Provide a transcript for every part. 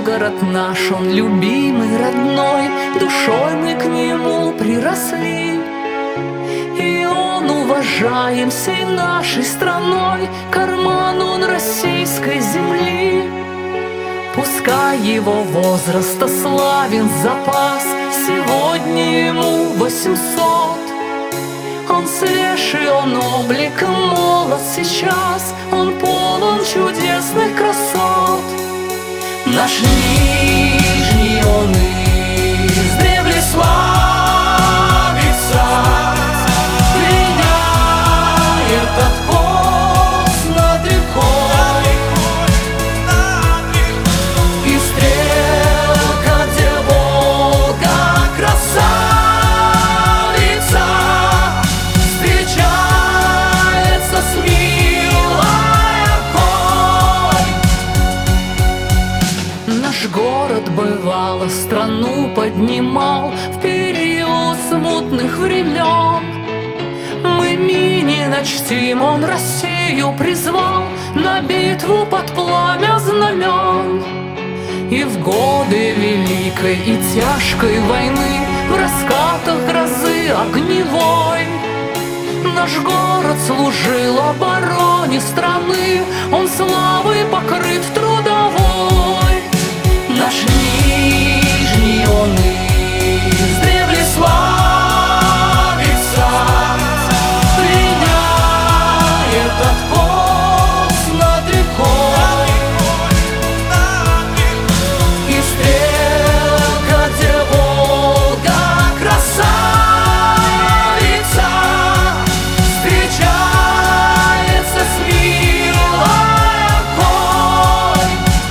Белгород наш, он любимый, родной, душой мы к нему приросли. И он уважаем всей нашей страной, карман он российской земли. Пускай его возраста славен запас, сегодня ему 800. Он свеж и он обликом молод сейчас, он полон чудесных красот. Наш Нижний, он издревле славится, меняет откос над рекой. И стрелка, где Волга красавица, встречается с милой окой. Наш город бывало страну поднимал в период смутных времен. Мы Минина чтим, он Россию призвал на битву под пламя знамен. И в годы великой и тяжкой войны, в раскатах грозы огневой, наш город служил обороне страны, он славой покрыт трудовой. Наш Нижний, он издревле славится, меняет откос над рекой. И стрелка, где Волга красавица, встречается с милой окой.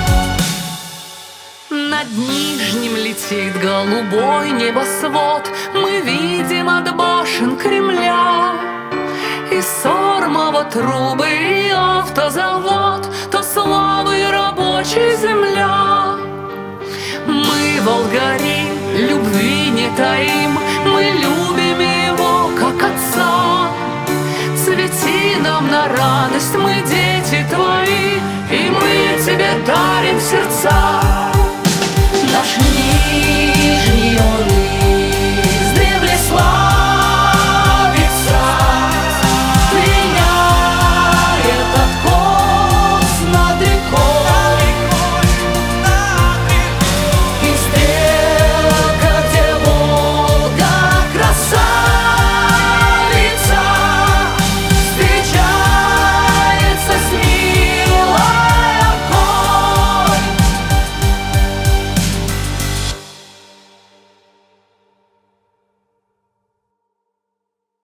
Над Нижним летит голубой небосвод, мы видим от башен Кремля и Сормово трубы, и автозавод, то славы рабочей земля. Мы, волгари, любви не таим, мы любим его, как отца. Цвети нам на радость, мы дети твои, и мы тебе дарим сердца.